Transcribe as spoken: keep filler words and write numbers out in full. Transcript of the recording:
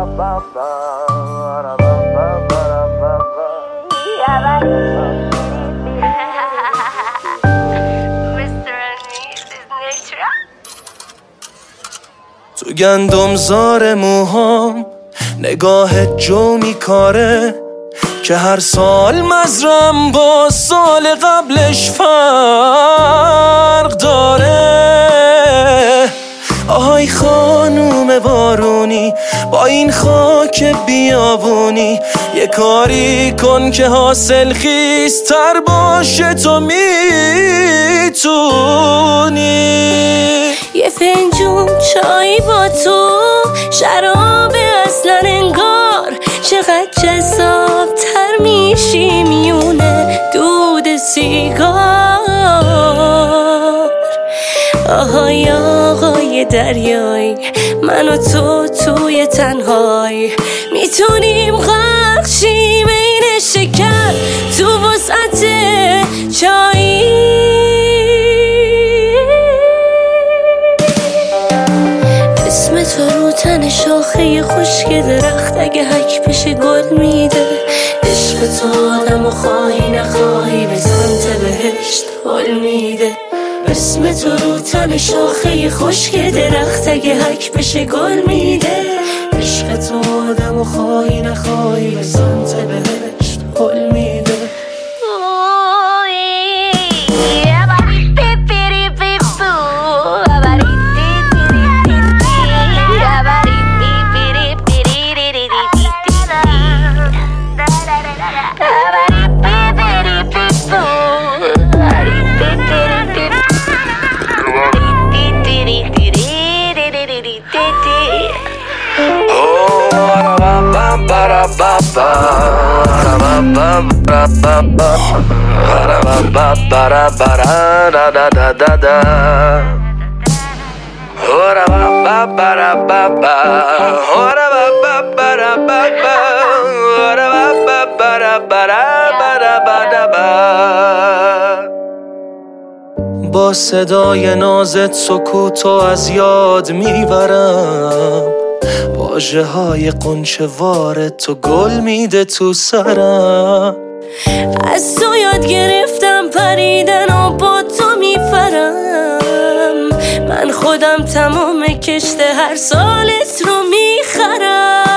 تو گندم زار موهام نگاه جو میکاره که هر سال مزرم با سال قبلش فرق داره. آهای خانوم بارونی با این خاک بیابونی یه کاری کن که حاصل خیزتر باشه، تو میتونی. یه فنجون چای با تو، شراب اصلا انگار، چقدر جذاب‌تر میشی میونه دود سیگار. آهای آقای دریایی، من و تو توی تنهایی میتونیم غرق شیم این شکر تو وسعت چایی. اسم تو رو تن شاخه خشک درخت اگه حک بشه گل میده. عشق تو آدم و خواهی نخواهی به سمت بهشت حل میده. اسم تو رو تن شاخه خشک درخت اگه حک بشه گل میده. عشق تو آدم و خواهی نخواهی به سمت بهشت حل میده. با صدای نازت سکوتو از یاد میبرم، واژه های قنچه وار تو گل میده تو سرم. از تو یاد گرفتم پریدن و با تو میفرم. من خودم تمام کشت هر سالت رو میخرم.